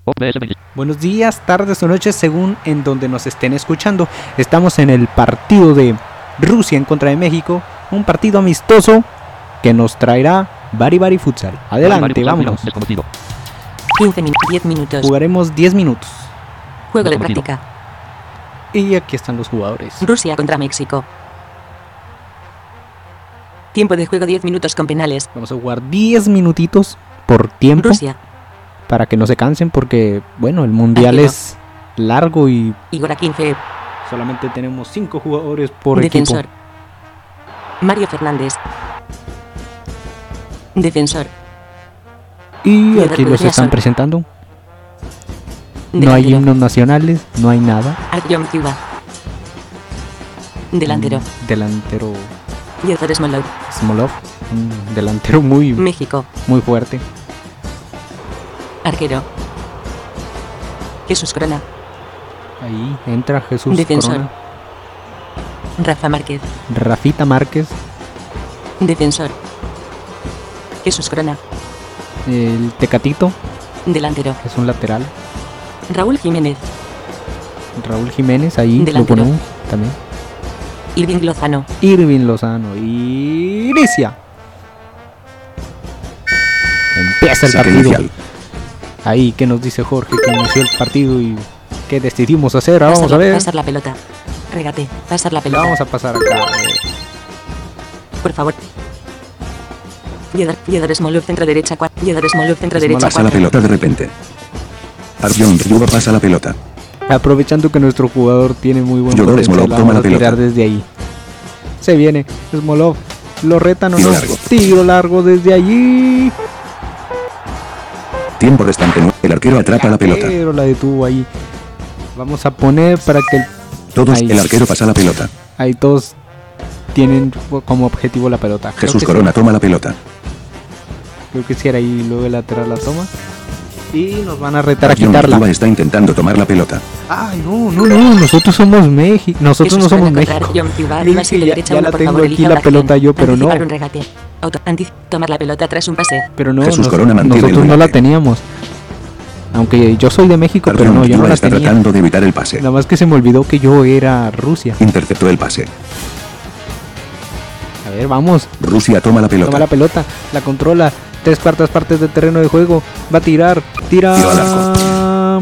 Buenos días, tardes o noches según en donde nos estén escuchando. Estamos en el partido de Rusia en contra de México, un partido amistoso que nos traerá Bari Futsal. Adelante, vámonos. 10 minutos. Jugaremos 10 minutos. Juego de práctica. Y aquí están los jugadores. Rusia contra México. Tiempo de juego 10 minutos con penales. Vamos a jugar 10 minutitos por tiempo. Rusia. Para que no se cansen porque, bueno, el mundial Arquero. es largo y Igor 15. solamente tenemos 5 jugadores por Defensor. equipo. Mario Fernández. Defensor. Y Fedor aquí los están Gudriason. presentando. No hay Delantero. himnos nacionales, no hay nada. Artyom Kyuba. Delantero. Delantero Fyodor Smolov. Smolov. Un delantero muy México. fuerte. Arquero. Jesús Corona. Ahí entra Jesús Defensor. Corona. Rafa Márquez. Rafita Márquez. Defensor. Jesús Corona. El Tecatito, Delantero. que es un lateral. Raúl Jiménez. Raúl Jiménez, ahí Delantero. lo ponemos también. Irving Lozano. Irving Lozano. Y inicia. Empieza el Saque partido. inicial. Ahí, ¿qué nos dice Jorge? Que inició el partido y ¿qué decidimos hacer? Ahora vamos a ver. Pasar la pelota. Regate. Pasar la La pelota. vamos a pasar acá. Por favor. Fyodor Smolov, centro derecha. Fyodor Smolov, centro derecha. Pasa la pelota de repente. Artyom Ryuba pasa la pelota. Aprovechando que nuestro jugador tiene muy buen Fyodor potencial, Smolov toma vamos la a tirar pelota. desde ahí. Se viene Smolov. ¿Lo retan o Tiro no? largo. Tiro largo desde allí. Tiempo restante. El arquero atrapa la pelota. Pero la detuvo ahí. Vamos a poner para que Todos, Ahí. el arquero pasa la pelota. ahí todos tienen como objetivo la pelota. Creo Jesús que Corona toma la pelota. Creo que sí era ahí. Luego el lateral la toma. Y nos van a retar a Artyom quitarla. Ryuba está intentando tomar la pelota. Ay, no. Nosotros somos México. Nosotros no Jesús somos Corona contra México. Artyom Kyuba, Mira arriba, que de ya- derecha, ya uno, la por tengo favor, aquí elija la una pelota acción. yo, pero no. Anticipar un regate. Tomar la pelota tras un pase. Pero no, Jesús Corona mantiene nosotros el no la regate. teníamos. Aunque yo soy de México, pero Artyom no, yo no Ryuba la está tenía. tratando de evitar el pase. Nada más que se me olvidó que yo era Rusia. Interceptó el pase. A ver, vamos. Rusia toma la pelota. Toma la pelota, la controla. 3/4 partes del terreno de juego. Va a tirar. Tira. Tiro al arco.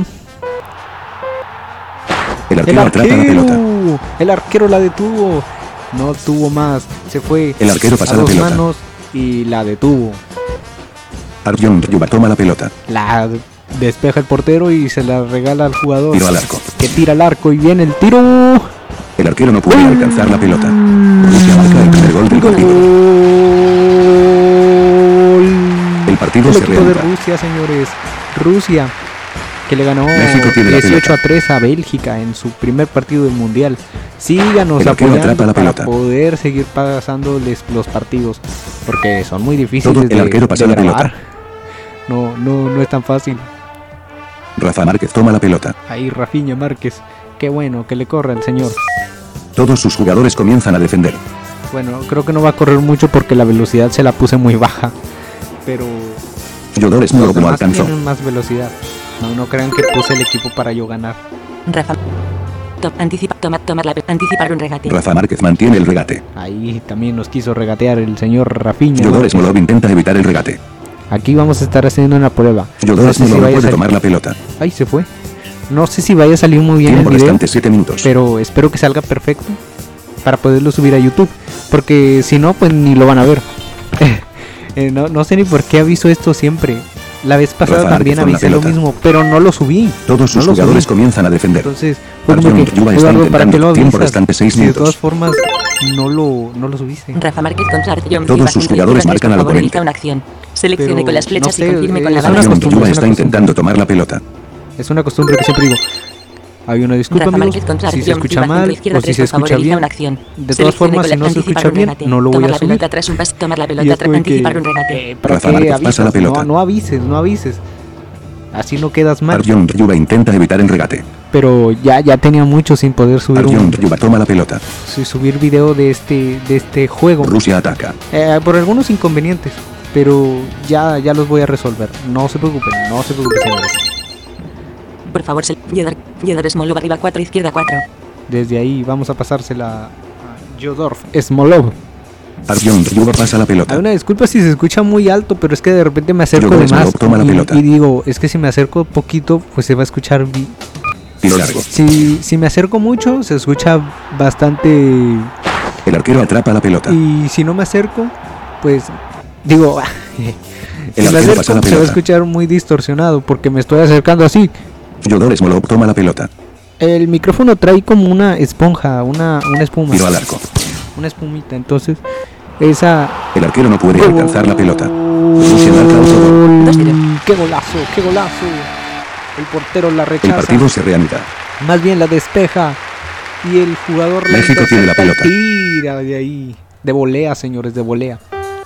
El El arquero atrapa la pelota. arquero. El arquero la detuvo. No tuvo más. Se fue. El arquero pasa a la dos pelota. manos y la detuvo. Artyom Ryuba toma la pelota. La despeja el portero y se la regala al jugador. Tiro al arco. Que tira al arco y viene el tiro. El arquero no puede alcanzar la pelota. Rusia marca el primer gol del partido. Gol. El partido El se equipo de reanuda. Rusia, señores. Rusia, que le ganó México tiene la 18-3 a Bélgica en su primer partido del mundial. Síganos El arquero apoyando atrapa la para pelota. poder seguir pasándoles los partidos, porque son muy difíciles Todo el de, arquero pasa de la grabar. No es tan fácil. Rafa Márquez toma la pelota. Ahí Rafinha Márquez, qué bueno que le corre al señor. Todos sus jugadores comienzan a defender. Bueno, creo que no va a correr mucho porque la velocidad se la puse muy baja, pero Fyodor los Smolov no demás alcanzó. tienen más velocidad. No crean que puse el equipo para yo ganar. Rafa. Anticipar un regate. Rafa Márquez mantiene el regate. Ahí también nos quiso regatear el señor Rafinha. Fyodor Márquez. Smolov intenta evitar el regate. Aquí vamos a estar haciendo una prueba. Fyodor No sé si Smolov no vaya a puede salir. tomar la pelota. Ay, se fue. No sé si vaya a salir muy bien Tiempo el video, restante 7 minutos. pero espero que salga perfecto para poderlo subir a YouTube, porque si no, pues ni lo van a ver. No sé ni por qué aviso esto siempre. La vez pasada Rafa también Márquez con la avisé lo pelota. mismo, pero no lo subí. Todos sus no lo jugadores subí. comienzan a defender. Entonces, fue como Artyom que, Ryuba está Eduardo, ¿para qué lo intentando. Tiempo avisas? restante 6 Si de minutos. todas formas no lo subiste. Rafa Márquez contra Artyom Todos Kyuba, sus centro jugadores izquierda, marcan al por favor, oponente. elija una acción. Seleccione Pero con las flechas no sé, y confirme con la es barra. una Artyom costumbre, Ryuba es está una costumbre. intentando tomar la pelota. Es una costumbre que siempre digo. Hay una disculpa, Rafa amigos, Márquez contra si se Artyom escucha Kyuba, centro mal izquierda, o si 3, se por favor, escucha elija bien. una acción. De todas Seleccione formas, con si la- no se anticipar escucha un bien, regate. no lo voy Tomar a la subir. pelota tras un pase, tomar la Y pelota es tras como que, anticipar un regate. ¿para Rafa qué Márquez avisas? pasa la pelota. No avises. Así no quedas mal. Artyom Ryuba intenta evitar el regate. Pero ya tenía mucho sin poder subir Artyom Ryuba toma la pelota. subir video de este juego. Rusia ataca. Por algunos inconvenientes, pero ya los voy a resolver. No se preocupen, señores. Por favor, Yodor Smolov arriba 4, izquierda 4. Desde ahí vamos a pasársela a Yodor Smolov. Artyom Ryubov pasa la pelota. Hay una disculpa si se escucha muy alto, pero es que de repente me acerco Yodor de más Smolov toma la pelota. y digo, es que si me acerco poquito, pues se va a escuchar Tiro largo. si me acerco mucho, se escucha bastante. El arquero atrapa la pelota. Y si no me acerco, pues digo, si me arquero acerco, pasa la se va a pelota. escuchar muy distorsionado porque me estoy acercando así. Yodor Smolov toma la pelota. El micrófono trae como una esponja, una espuma. Tiro al arco. Una espumita, entonces esa. El arquero no puede alcanzar la pelota. Rusia marca otro gol. Dos-0. ¡Qué golazo! ¡Qué golazo! El portero la El rechaza. partido se reanuda. Más bien la despeja. Y el jugador la México tiene la intercepta y pelota. tira de ahí. De volea, señores, de volea.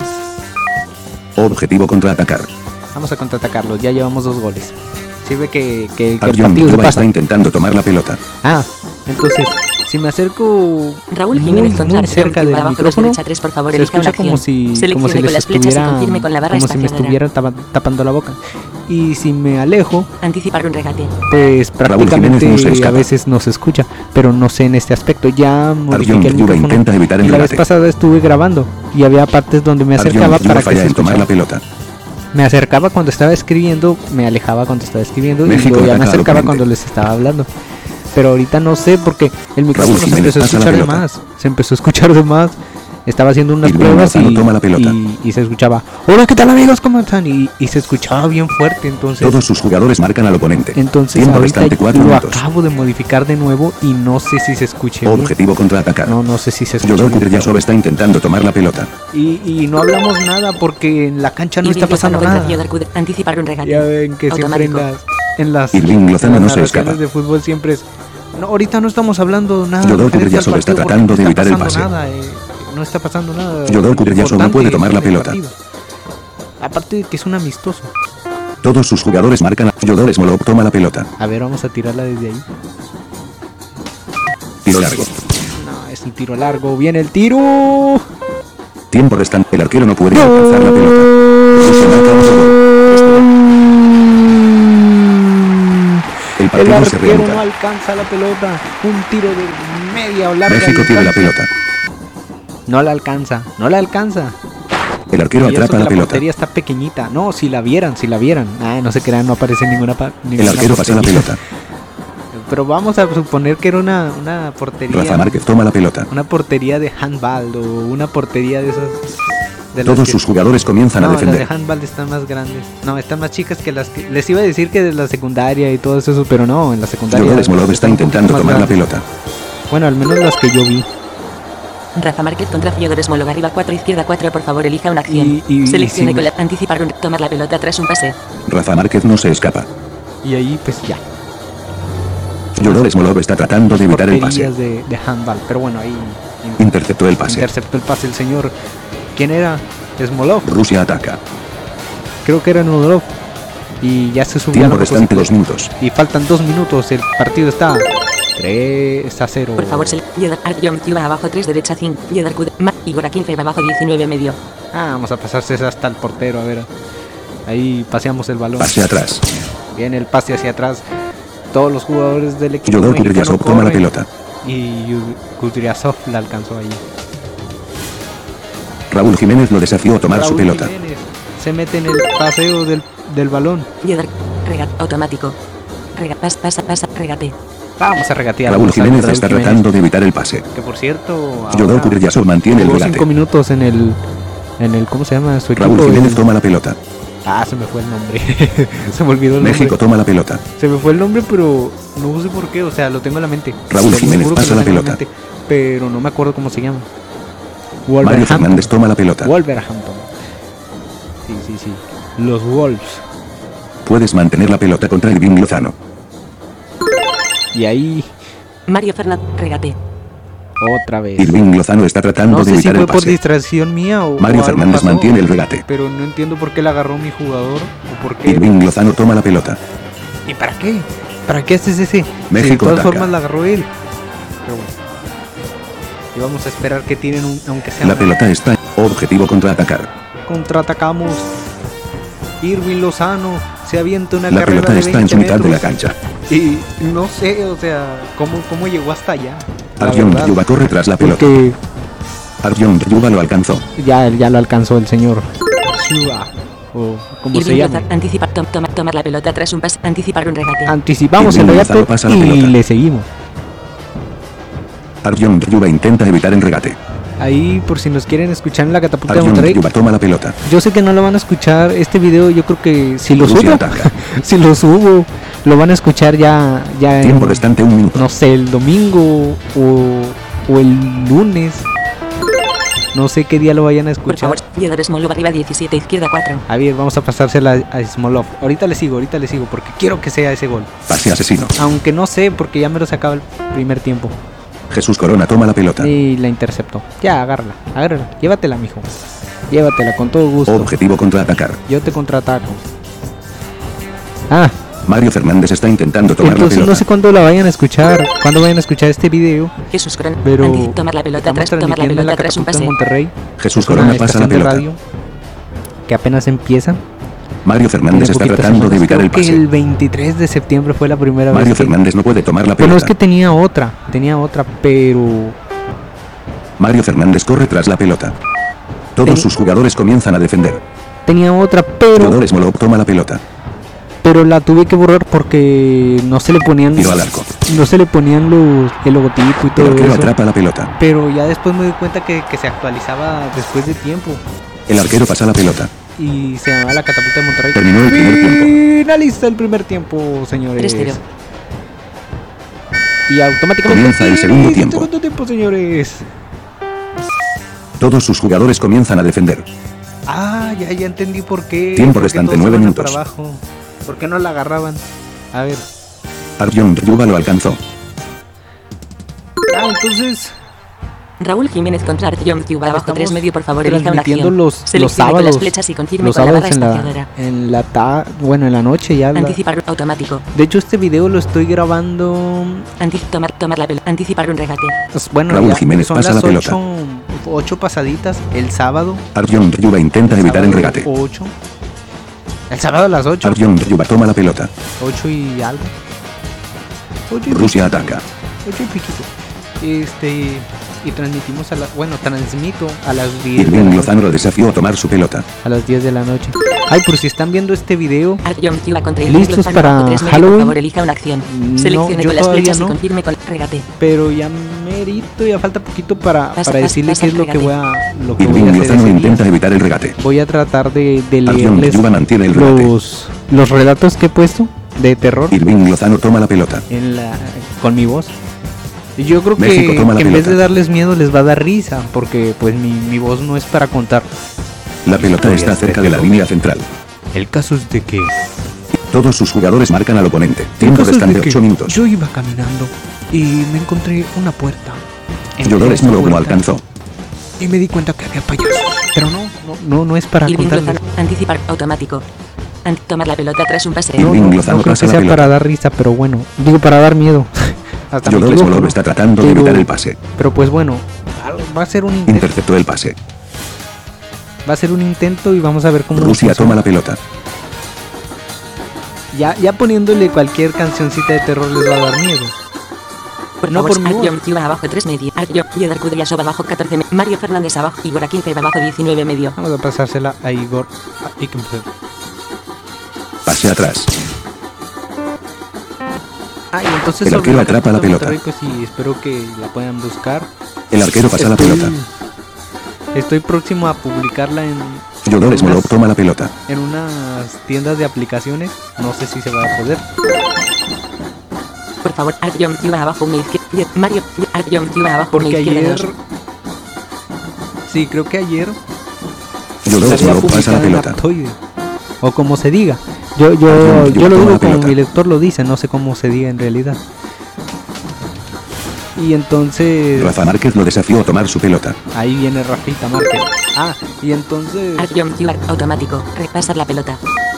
Objetivo contraatacar. Vamos a contraatacarlos. Ya llevamos 2 goles. Sirve que el Artyom partido se Ryubov pasa. está intentando tomar la pelota. Ah, entonces, si me acerco Raúl muy, Jiménez muy González. cerca del abajo 2 micrófono, derecha 3, por favor, se elija una escucha como acción. si Seleccione les con las flechas y estuviera, confirme con la barra como si me estacionaria. estuviera tapando la boca. Y si me alejo, Anticipar un regate. pues prácticamente Jiménez no se a escapa. veces no se escucha, pero no sé en este aspecto. Ya modifiqué el Ryubov micrófono intenta evitar y el la vez regate. pasada estuve grabando y había partes donde me Artyom acercaba Ryubov para que falla se en tomar la escuchara. pelota. Me acercaba cuando estaba escribiendo, me alejaba cuando estaba escribiendo México y luego ya me ataca al acercaba oponente. cuando les estaba hablando. Pero ahorita no sé porque el micrófono se Jiménez empezó a pasa la escuchar de pelota. más. Se empezó a escuchar de más. Estaba haciendo unas Irving pruebas Lozano toma la pelota. y se escuchaba, hola, ¿qué tal amigos? ¿Cómo están? Y se escuchaba bien fuerte, entonces Todos sus jugadores marcan al oponente. Tiempo ahorita restante 4 lo minutos. acabo de modificar de nuevo y no sé si se escuche bien. Objetivo contraatacar. No sé si se escucha Yodor bien. Kudrasov está intentando tomar la pelota. Y no hablamos nada porque en la cancha no está pasando nada. Anticipar un regate. Ya ven que siempre Automático. en las Irving Lozano en no las se narraciones escapa. de fútbol siempre es. No, ahorita no estamos hablando nada. Yodor referente al Kudrasov está partido tratando porque de no evitar el está pase. pasando nada, no está pasando nada. Yodor Kudrasov no puede tomar la importante en el pelota. partido. Aparte de que es un amistoso. Todos sus jugadores marcan a Yodor Smolov toma la pelota. A ver, vamos a tirarla desde ahí. Tiro largo. No, es un tiro largo. Viene el tiro. Tiempo restante. El arquero no puede alcanzar la pelota. Rusia marca otro gol. El El partido se arquero no reanuda. alcanza la pelota. Un tiro de media o larga. México tiene la distancia. pelota. No la alcanza. No la alcanza. El arquero Y eso atrapa que la la pelota. portería está pequeñita. No, si la vieran. Ah, no se crean, no aparece ninguna El arquero pasa la pelota. Pero vamos a suponer que era una portería. Rafa Márquez toma la pelota. Una portería de handball o una portería de esas. De las Todos que- sus jugadores comienzan a No, las defender. de handball están más grandes. No, están más chicas que las que. Les iba a decir que de la secundaria y todo eso, pero no, en la secundaria. Yodor Smolov está están un poquito intentando más tomar la grandes. pelota. Bueno, al menos las que yo vi. Rafa Márquez contra Fyodor Smolov arriba 4, izquierda 4, por favor, elija una acción. Y Seleccione sí. con la anticipar un tomar la pelota tras un pase. Rafa Márquez no se escapa. Y ahí, pues ya. Yodor Smolov está tratando de evitar el pase. Porterías de handball. Pero bueno, ahí. Interceptó el pase. Interceptó el pase el señor. ¿Quién era? Smolov. Rusia ataca. Creo que era Smolov. Y ya se subió a Tiempo la restante motocicleta. 2 minutos. Y faltan 2 minutos. El partido está 3-0. Por favor, Yodor Artyom Ryubov abajo 3, derecha 5. Yodor Igor Akinfeev abajo 19 medio. Vamos a pasarse hasta el portero. A ver. Ahí paseamos el balón. Pase atrás. Viene el pase hacia atrás. Todos los jugadores del equipo Yodor mexicano Kudrasov toma la corren. pelota. Y Kudrasov la alcanzó ahí. Raúl Jiménez lo desafió a tomar su Raúl pelota. Jiménez se mete en el paseo del balón. Yodor regate automático. Pasa, regate. Vamos a regatear. Raúl vamos a Jiménez Raúl está Jiménez, tratando de evitar el pase. Que por cierto. Yodor Kudrasov mantiene el jugó regate. 5 minutos en el. ¿Cómo se llama? Su equipo. Raúl Jiménez el- toma la pelota. Se me fue el nombre. Se me olvidó el México nombre. toma la pelota. Se me fue el nombre, pero no sé por qué. O sea, lo tengo en la mente. Raúl Te lo Jiménez juro que pasa lo la tengo en pelota. mente, pero no me acuerdo cómo se llama. Mario Wolverhampton. Fernández toma la pelota. Wolverhampton. Sí. Los Wolves. Puedes mantener la pelota contra Irving Lozano. Y ahí Mario Fernández, regate. otra vez. Irving Lozano está tratando No de sé si evitar fue el por pase. distracción mía o Mario o algo Fernández pasó, mantiene el regate. pero no entiendo por qué la agarró mi jugador o por qué. Irving Lozano toma la pelota. ¿Y para qué? ¿Para qué haces ese? México Si de todas ataca. formas la agarró él. Pero bueno. Y vamos a esperar que tienen aunque sea La un- pelota está. Objetivo contraatacar. Contraatacamos. Irving Lozano se avienta una La carrera pelota de está en 20 su mitad de la metros. cancha. Y no sé, o sea, cómo llegó hasta allá. La Arjun verdad, Ryuba corre tras la pelota. porque Arjun Ryuba lo alcanzó. ya lo alcanzó el señor Shura, o como se Irving llama. Lozano, anticipar, tomar la pelota tras un pase, anticipar un regate. Anticipamos el Irving regate Lozano pasa la y pelota. le seguimos. Arjun Ryuba intenta evitar el regate. Ahí, por si nos quieren escuchar en la catapulta de Arjun Monterrey. Ryuba toma la pelota. Yo sé que no lo van a escuchar este video, yo creo que si lo Rusia subo, ataca. si lo subo, lo van a escuchar ya Tiempo en, restante 1 minuto. no sé, el domingo o el lunes. No sé qué día lo vayan a Por escuchar. favor, Yedor Smolov arriba 17, izquierda 4. A ver, vamos a pasársela a Smolov. Ahorita le sigo porque quiero que sea ese gol. Pase asesino. Aunque no sé, porque ya me lo sacaba el primer tiempo. Jesús Corona toma la pelota. Y la interceptó. Ya, agárrala. Llévatela, mijo. Llévatela con todo gusto. Objetivo contraatacar. Yo te contraataco. Ah, Mario Fernández está intentando tomar la entonces pelota. no sé cuándo la vayan a escuchar. Cuándo vayan a escuchar este video. Jesús Corona, Pero tomar la pelota estamos tras, tomar la transmitiendo en la pelota tras un catapulta de pase. Monterrey. Jesús Una Corona pasa la estación de pelota. radio que apenas empieza. Mario Fernández Tiene está poquitas tratando de semanas. evitar el Creo que pase. el 23 de septiembre fue la primera Mario vez que... Fernández no puede tomar la Bueno, es pelota. que tenía otra, pero... Mario Fernández corre tras la pelota. Todos sus jugadores comienzan a defender. Tenía otra, Jugador Smolov toma la pelota. pero la tuve que borrar porque no se le ponían... Tiro al arco. No se le ponían el logotipo y El todo arquero eso. atrapa la pelota. Pero ya después me di cuenta que se actualizaba después de tiempo. El arquero pasa la pelota. Y se llamaba la catapulta de Monterrey. Terminó el primer tiempo. Finaliza el primer tiempo, señores. 3-0. Y automáticamente Comienza el segundo ¡sí! tiempo. Segundo tiempo, señores. Todos sus jugadores comienzan a defender. Ah, ya entendí por qué. Tiempo por qué restante, todos 9 iban minutos. para abajo. ¿Por qué no la agarraban? A ver. Arjun Ryuba lo alcanzó. Ah, entonces Raúl Jiménez contra Artyom Tyuba abajo estamos 3 medio, por favor, elija una transmitiendo acción. los Seleccione con sábados. las flechas y confirme Los con la barra sábados espaciadora. bueno, en la noche ya. Anticipar automático. De hecho, este video lo estoy grabando. Tomar la pelota. Anticipar un regate. Pues, bueno, Raúl ya Jiménez son pasa las la pelota. 8 pasaditas el sábado. Arjun Ryuba intenta evitar el regate. 8. El sábado a las 8. Arjun Ryuba toma la pelota. 8 y algo. 8 y Rusia ataca. 8 y piquito. Y transmitimos transmito a las 10 de la Irving noche. Lozano lo desafió a tomar su pelota. A las 10 de la noche. Ay, por si están viendo este video, Artyom Tyuba contra ¿Listos Lozano para abajo 3 medio, Halloween? por favor, elija una acción. No, Seleccione yo con las todavía flechas no. y confirme con el regate. pero ya merito, ya falta poquito para Pasa, decirle pasa, qué es lo que regate. voy a Irving hacer Lozano ese día. intenta evitar el regate. Voy a tratar de Arjun leerles Ryuba mantiene el regate. los relatos que he puesto de terror Irving Lozano toma la pelota. con mi voz. Y yo creo México que toma la en vez pelota. de darles miedo les va a dar risa, porque pues mi voz no es para contar. La pelota está cerca de la línea central. El caso es de que Todos sus jugadores marcan al oponente. Tiempo restante 8 minutos. yo iba caminando y me encontré una puerta. Entré a Yodor esa Smolov lo puerta alcanzó. y me di cuenta que había payasos. Pero no es para Irving contarles. Lozano. Anticipar automático. Tomar la pelota tras un pase. Irving Lozano No creo pasa que la sea pelota. para dar risa, pero bueno, digo para dar miedo. Hasta me Yodor equivoco, Smolov ¿no? está tratando de Pero- evitar el pase. Pero pues bueno, va a ser un intento. Interceptó el pase. Va a ser un intento y vamos a ver cómo Rusia funciona. toma la pelota. Ya poniéndole cualquier cancioncita de terror les va a dar miedo. Por No, favor, por mi voz. Artyom Tyuba abajo 3 medio. Artyom Yedor Kudryashov abajo 14 medio. Mario Fernández abajo. Igor Akinfeev abajo 19 medio. Vamos a pasársela a Igor Akinfeev. Pase atrás. Ah, y entonces El sobre arquero atrapa la Monterrey, pelota. pues sí, espero que la puedan buscar. El arquero pasa la pelota. Estoy próximo a publicarla Yodor Smolov toma la pelota. en unas tiendas de aplicaciones. No sé si se va a poder. Por favor, Artyom Tyuba abajo una izquierda. Mario Artyom Tyuba abajo una Porque izquierda. ayer... 2. Sí, creo que ayer Yodor se había Smolov pasa la publicado en pelota. Aptoide, o como se diga. Yo Artyom lo toma digo la como pelota. mi lector lo dice, no sé cómo se diga en realidad. Y entonces Rafa Márquez lo desafió a tomar su pelota. ahí viene Rafita Márquez. Ah, y entonces Artyom Tyuba automático. Repasar la pelota.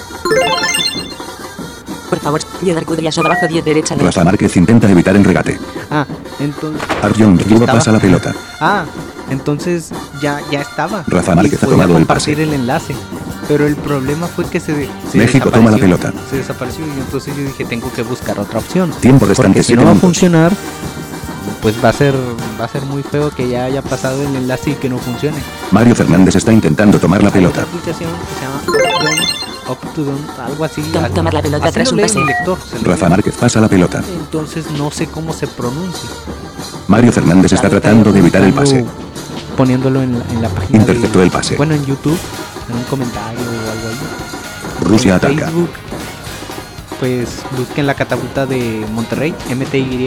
Por favor, Yedor Kudryashov abajo 10 derecha 2. Rafa Márquez intenta evitar el regate. entonces Arjun Ryuba Estaba. pasa la pelota. entonces ya estaba. Rafa Y Márquez ha podía tomado el compartir pase. el enlace. Pero el problema fue que se México toma la pelota. Se desapareció y entonces yo dije, tengo que buscar otra opción. Tiempo restante Porque si 7 no va a minutos. funcionar, pues va a ser muy feo que ya haya pasado el enlace y que no funcione. Mario Fernández está intentando tomar la Hay pelota. otra aplicación que se llama Up to Down, algo así. Tomar la pelota Así tras lo un lee pase. mi lector, se lo Rafa lee. Márquez pasa la pelota. Entonces no sé cómo se pronuncia. Mario Fernández está tratando de evitar el pase. Poniéndolo en la página. Interceptó el pase. Bueno, en YouTube, en un comentario o algo ahí. Rusia En ataca. Facebook, pues busquen la catapulta de Monterrey, MTY.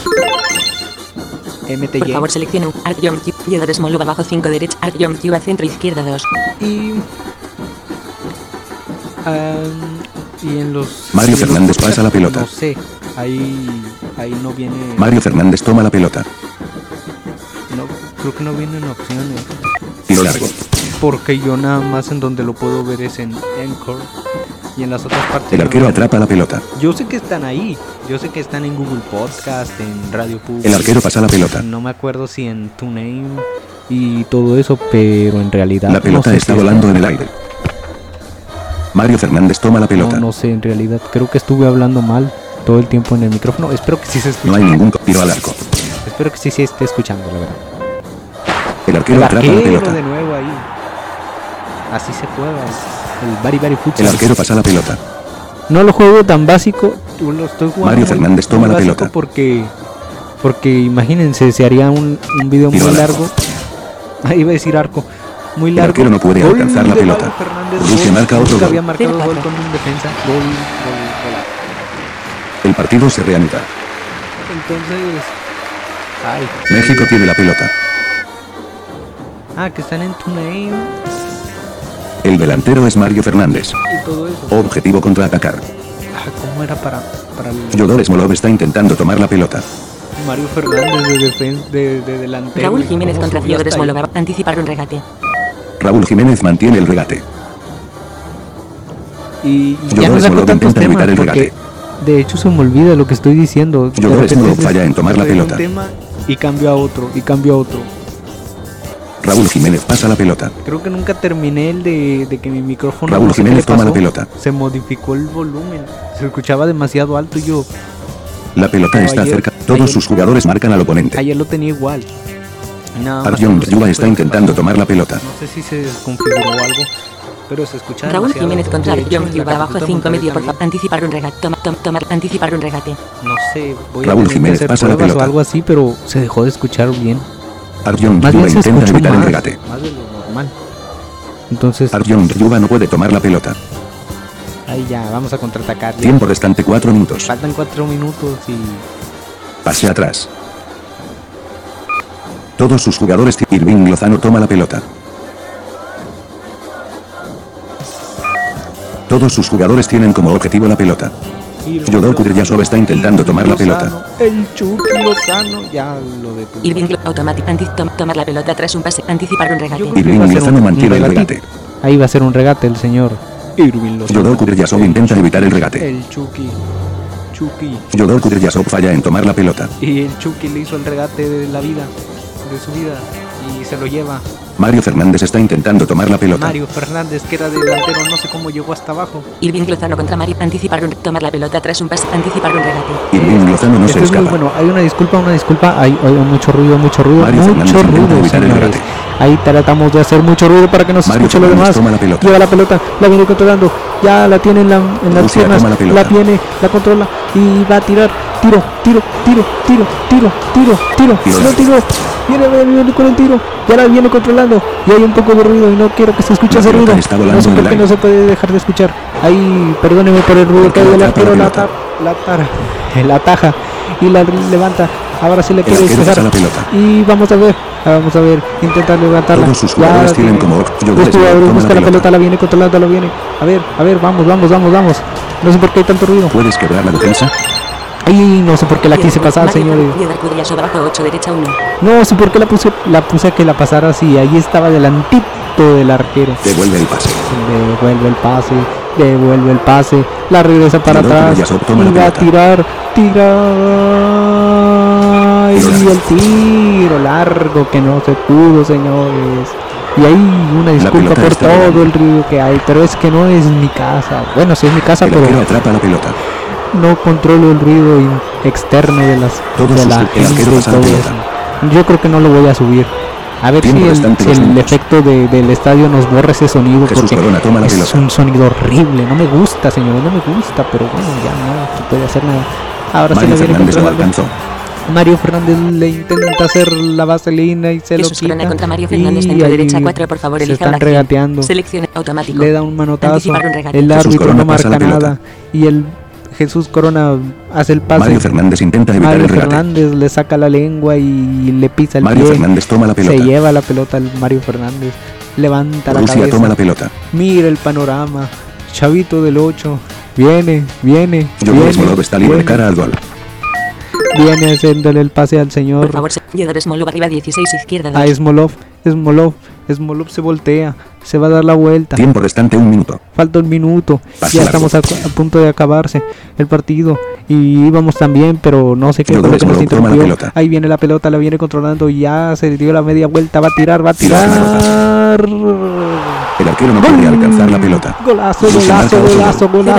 MTY. Por favor, seleccione un Artyom Q, Piedra Smolov abajo 5 derecha, Artyom Q a centro izquierda 2. Y en los. Mario y en los Fernández podcasts, pasa la pelota. No sé, ahí no viene. Mario Fernández toma la pelota. No, creo que no vienen opciones. Tiro largo. Porque yo nada más en donde lo puedo ver es en Anchor. Y en las otras partes. El no arquero viene. atrapa la pelota. Yo sé que están ahí. Yo sé que están en Google Podcast, en Radio Public. El arquero pasa la pelota. No me acuerdo si en TuneIn y todo eso, pero en realidad. La pelota no sé está si volando en el aire. Mario Fernández toma la pelota. No sé, en realidad creo que estuve hablando mal todo el tiempo en el micrófono. Espero que sí se escuche. No hay ningún tiro al arco. Espero que sí se esté escuchando, la verdad. El arquero El atrapa la arquero pelota. de nuevo ahí. Así se juega. El Bari Futsal. El arquero pasa la pelota. No lo juego tan básico. Lo estoy jugando Mario muy- Fernández toma muy la básico pelota. Porque imagínense, se haría un video Tiro muy al arco. largo. Ahí iba a decir arco. Muy El largo. arquero no puede Gol alcanzar la de pelota. Mario Fernández, Rusia gol. marca otro Nunca gol. había marcado 0-4. gol con un defensa. Gol. El partido se reanuda. Entonces. Ay. México tiene la pelota. Que están en TuneIn El delantero es Mario Fernández. y todo eso. Objetivo contraatacar. ¿Cómo era para el Yodor Smolov está intentando tomar la pelota. Mario Fernández de delantero? Raúl ¿Y Jiménez cómo contra subió Fiodor hasta ahí? Smolov, anticipar un regate. Raúl Jiménez mantiene el regate. Y Yodor ya no saco Smolov tantos intenta evitar temas el porque regate. de hecho se me olvida lo que estoy diciendo. De Yodor repente Smolov se- falla en tomar la se ve un pelota. tema y cambio a otro, Raúl Jiménez pasa la pelota. Creo que nunca terminé el de que mi micrófono. Raúl no sé qué Jiménez le toma la pasó, pelota. Se modificó el volumen. Se escuchaba demasiado alto y yo. La pelota Pero está ayer- cerca. Todos ayer- sus jugadores marcan al oponente. Ayer lo tenía igual. Nada más Artyom no sé Yuba qué está fue lo que intentando pasó. tomar la pelota. No sé si se desconfiguró algo, pero se escucha Raúl demasiado. Jiménez contra De hecho, Artyom en la Q abajo catapulta 5 medio, por Monterrey favor, anticipar un regate. Anticipar un regate. No sé, voy Raúl a tener Jiménez que hacer pasa la pruebas o pelota. algo así, pero se dejó de escuchar bien. Artyom Más Yuba bien se intenta escuchó evitar el más, regate. más de lo normal. Entonces, Artyom Yuba no puede tomar la pelota. ahí ya, vamos a contraatacar. ya. Tiempo restante 4 minutos. Faltan 4 minutos y Pase atrás. Todos sus jugadores. Irving Lozano toma la pelota. Todos sus jugadores tienen como objetivo la pelota. Yodor Kudrayasov está intentando tomar la pelota. El Chucky Lozano, ya lo de Irving automático, tomar la pelota tras un pase, anticipar un regate. Yo creo que Irving va a ser Lozano un mantiene el regatito. regate. Ahí va a ser un regate el señor Irving Lozano. Yodor Kudrayasov intenta evitar el regate. El Chucky. Yodor Kudrayasov falla en tomar la pelota. Y el Chucky le hizo el regate de la vida, de su vida, y se lo lleva. Mario Fernández está intentando tomar la pelota. Mario Fernández, que era delantero, no sé cómo llegó hasta abajo. Irving Lozano contra Mario, tomar la pelota tras un pase, anticipar un regate. Irving Lozano no se Esto es muy escapa. bueno. Hay una disculpa. Hay mucho ruido, Mario Fernández mucho intenta ruido, evitar el señores. regate. Ahí tratamos de hacer mucho ruido para que no se Mario escuche lo Fernández demás. toma la pelota. Lleva la pelota, la viene controlando. Ya la tiene en las Rusia piernas. toma la pelota. La tiene, la controla y va a tirar. Tiro. Tiro. Lo tiró. Viene con el tiro. Ya la viene controlando. Y hay un poco de ruido y no quiero que se escuche La ese pelota ruido. está volando No sé en por el qué no aire. se puede dejar de escuchar. Ahí, perdóneme por el ruido que hay del arquero. La ataja y la levanta. Ahora sí le El quiere arquero pasa despejar. la pelota. Y vamos a ver, intentar levantarla. Todos sus Ya jugadores la tienen tiene. como Los jugadores jugadores toma buscan la pelota, la viene controlando, la viene. A ver, vamos. No sé por qué hay tanto ruido. ¿Puedes quebrar la defensa? Ay, no sé por qué la quise pasar, Mario señores. Piedra Kudrayasov abajo 8 derecha 1. No sé por qué la puse a que la pasara así. Ahí estaba delantito del arquero. Devuelve el pase. Devuelve el pase. La regresa para Yodor atrás. Kudrayasov toma la Y va a pelota. tirar. Y Tiro largo. el tiro largo que no se pudo, señores. Y hay una disculpa pelota por está todo volando. el ruido que hay, pero es que no es mi casa. Bueno, sí es mi casa, El pero arquero atrapa la pelota. no controlo el ruido externo de las Todos de sus- la el gente arquero y pasa la todo pelota. eso. Yo creo que no lo voy a subir. A ver Tiempo si restante, si 2 el minutos. efecto del estadio nos borra ese sonido, Jesús porque Corona toma la es pelota. un sonido horrible. No me gusta, señores, no me gusta, pero bueno, ya no se puede hacer nada. Ahora sí Mario lo viene Fernández lo controlando. alcanzó. Mario Fernández le intenta hacer la vaselina y se Jesús lo Corona quita. contra Mario Y Fernández, centro ahí derecha 4, por favor, se elija están una acción. regateando. Seleccione automático. Le da un manotazo. Anticipar un regate. El Jesús árbitro Corona no pasa la marca pelota. nada. Y el Jesús Corona hace el pase. Mario Fernández intenta evitar Mario el regate. Fernández le saca la lengua y le pisa el Mario pie. Fernández toma la Se pelota. lleva la pelota el Mario Fernández. Levanta la Rusia cabeza. toma la pelota. Mira el panorama. Chavito del 8. Viene. Yodor Smolov está libre de viene, cara al gol. Viene haciéndole el pase al señor. Por favor, Yodor Smolov arriba 16, izquierda A 2. Smolov se voltea. Se va a dar la vuelta. Tiempo restante 1 minuto. Falta un minuto. Pase Ya largo. estamos a punto de acabarse el partido. Y íbamos también, pero no sé qué fue Yodor lo que nos Smolov toma la interrumpió. pelota. Ahí viene la pelota, la viene controlando. Ya se dio la media vuelta. Va a tirar. Tira El arquero no puede alcanzar la pelota. Golazo, Rusia marca otro gol.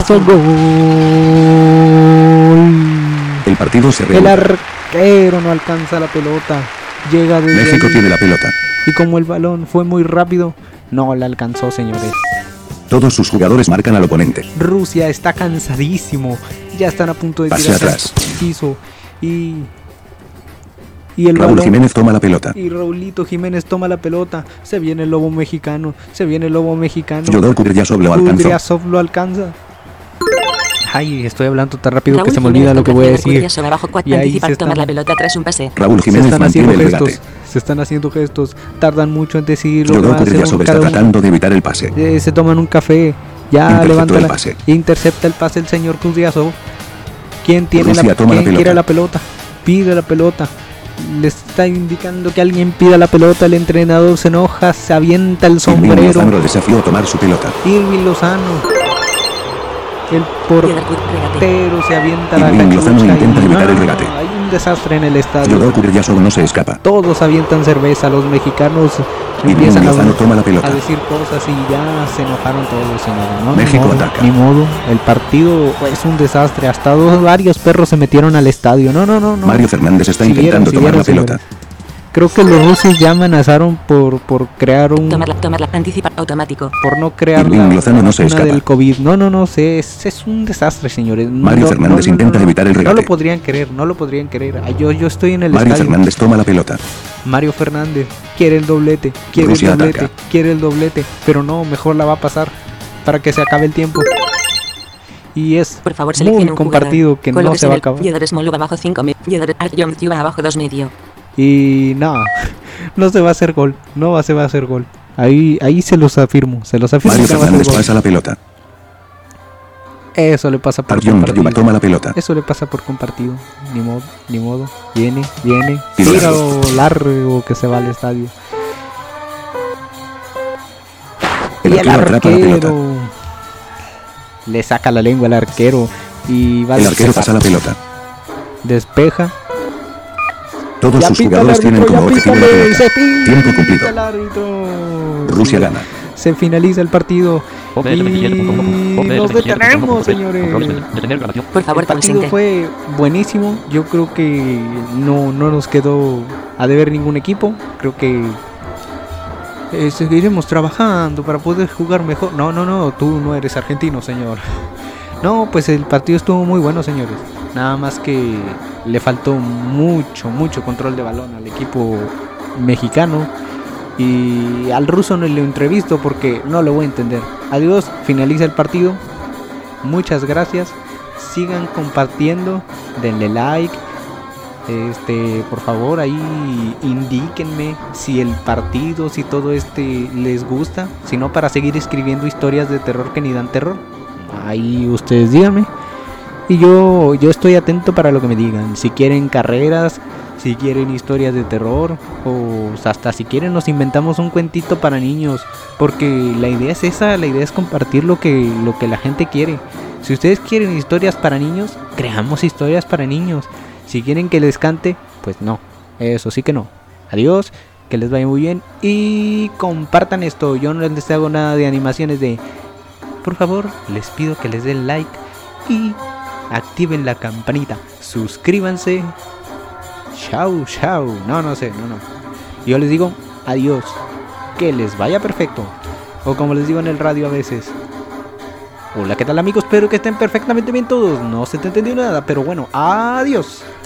gol. El partido se El reanuda. arquero no alcanza la pelota. Llega desde México ahí. tiene la pelota. Y como el balón fue muy rápido, no la alcanzó, señores. Todos sus jugadores marcan al oponente. Rusia está cansadísimo. Ya están a punto de Pase tirarse atrás. al piso. Y el Raúl balón. Jiménez toma la pelota. Y Raulito Jiménez toma la pelota. Se viene el lobo mexicano. Yodor Kuryasov lo alcanzó. Kudrasov lo alcanza. Ay, estoy hablando tan rápido Raúl que se me Jiménez olvida lo que voy a contra decir. Curillas abajo 4, Y ahí anticipar se tomar están- la pelota tras un pase. Raúl Se Jiménez están mantiene haciendo el gestos. regate. Se están haciendo gestos. Tardan mucho en decirlo. Yodor lo hacen Kuryasov está cada uno. tratando de evitar el pase. Se toman un café. Ya Interceptó levanta el la pase. intercepta el pase el señor Kuzyasov. ¿Quién tiene Rusia toma la quién quiere pelota. la pelota? Pide la pelota. Le está indicando que alguien pida la pelota. El entrenador se enoja, se avienta el Irving sombrero. Lozano lo desafió a tomar su pelota. Irving Lozano. El Yodor regate. portero se avienta la Irving Lozano cachucha intenta y evitar el no, regate. hay un desastre en el estadio. Yodor Kuryasov no se escapa. Todos avientan cerveza, los mexicanos Irving empiezan Lozano toma la pelota. a decir cosas y ya se enojaron todos, señores. No, México ni modo, ataca. Ni modo, el partido es un desastre. Hasta varios perros se metieron al estadio. No. Mario Fernández está Siguieron, intentando tomar la siguieron, pelota. Creo que los rusos ya amenazaron por crear un... Tomarla, anticipar automático. Por no crear Irving la Lozano no se vacuna escapa. del COVID. No, es un desastre, señores. Mario Fernández intenta evitar el No regate. lo podrían querer. Ah, yo estoy en el Mario estadio. Fernández toma la pelota. Mario Fernández quiere el doblete, Rusia ataca. quiere el doblete, pero no, mejor la va a pasar para que se acabe el tiempo. Y es Por favor, muy seleccione un compartido jugador. que no Colóquese se va a en el acabar. Yodor Smolov abajo 5, Yodor Artyom Tyuba abajo 2 medio. Y no se va a hacer gol, no se va a hacer gol. Ahí se los afirmo Mario que no va a hacer Fernández gol. pasa la pelota. Eso le pasa por Artyom Tyuba compartido. toma la pelota. Eso le pasa por compartido. Ni modo. Viene. Tiro Tiro largo que se va al estadio. El Y el arquero atrapa la pelota. arquero le saca la lengua al arquero y va a El arquero despejar. pasa la pelota. Despeja. Todos sus jugadores tienen como objetivo la pelota. Tiempo cumplido. Rusia gana. Se finaliza el partido y nos detenemos, señores. Por favor, El partido consente. fue buenísimo. Yo creo que no nos quedó a deber ningún equipo. Creo que seguiremos trabajando para poder jugar mejor. No, tú no eres argentino, señor. No, pues el partido estuvo muy bueno, señores. Nada más que le faltó mucho control de balón al equipo mexicano. Y al ruso no le entrevisto porque no lo voy a entender. Adiós, finaliza el partido. Muchas gracias. Sigan compartiendo, denle like. Por favor, ahí indíquenme si el partido, si todo les gusta. Si no, para seguir escribiendo historias de terror que ni dan terror. Ahí ustedes díganme. Y yo estoy atento para lo que me digan. Si quieren carreras, si quieren historias de terror, o hasta si quieren nos inventamos un cuentito para niños. Porque la idea es esa, la idea es compartir lo que la gente quiere. Si ustedes quieren historias para niños, creamos historias para niños. Si quieren que les cante, pues no, eso sí que no. Adiós que les vaya muy bien y compartan esto. Yo no les hago nada de animaciones de... Por favor, les pido que les den like y activen la campanita. Suscríbanse. Chao, chao. No sé. Yo les digo adiós. Que les vaya perfecto. O como les digo en el radio a veces. Hola, ¿qué tal amigos? Espero que estén perfectamente bien todos. No se te entendió nada, pero bueno, adiós.